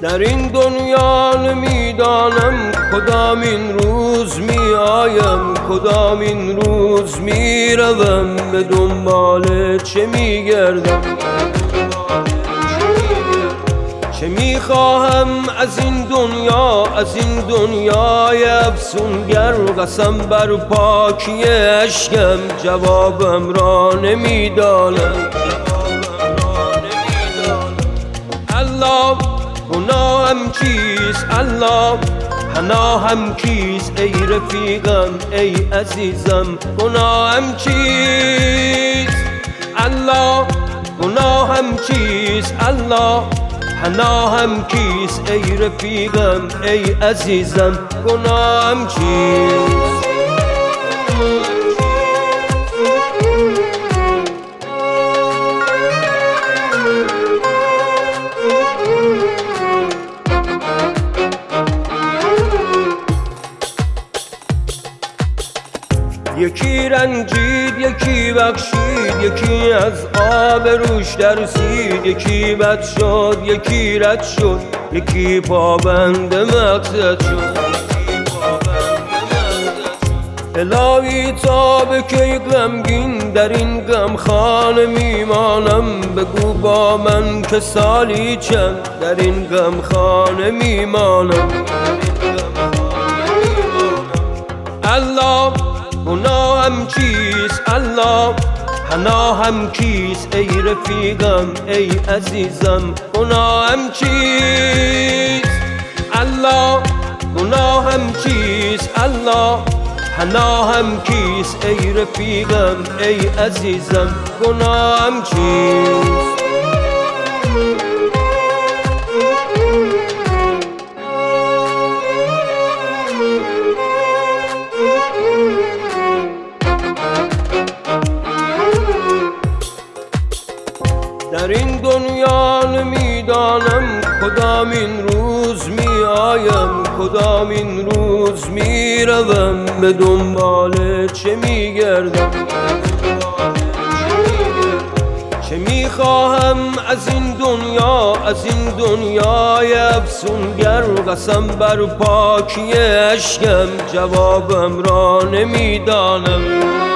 در این دنیا نمیدانم کدام این روز می آیم، کدام این روز می روم، به دنبال چه می گردم، چه می خواهم از این دنیا، از این دنیای افسونگر. قسم بر پاکی اشکم جوابم را نمیدانم. الله گناهم چیست؟ الله پناهم کیست؟ ای رفیقم ای عزیزم گناهم چیست؟ الله گناهم چیست؟ الله پناهم کیست؟ ای رفیقم ای عزیزم گناهم چیست؟ یکی رنجید یکی بخشید، یکی از آب روش درسید، یکی بد شد یکی رد شد، یکی پابند مقصد شد. الهی تا به کی غمگین در این غمخانه میمانم؟ بگو با من که سالی چند در این غمخانه میمانم. الله گناهم چیست؟ الله پناهم کیست؟ ای رفیقم ای عزیزم گناهم چیست؟ الله گناهم چیست؟ الله پناهم کیست؟ ای رفیقم ای عزیزم گناهم چیست؟ در این دنیا نمیدانم کدام این روز می آیم، کدام این روز می روم، به دنبال چه می گردم، چه می خواهم از این دنیا، از این دنیای افسونگر. قسم بر پاکی اشکم جوابم را نمیدانم.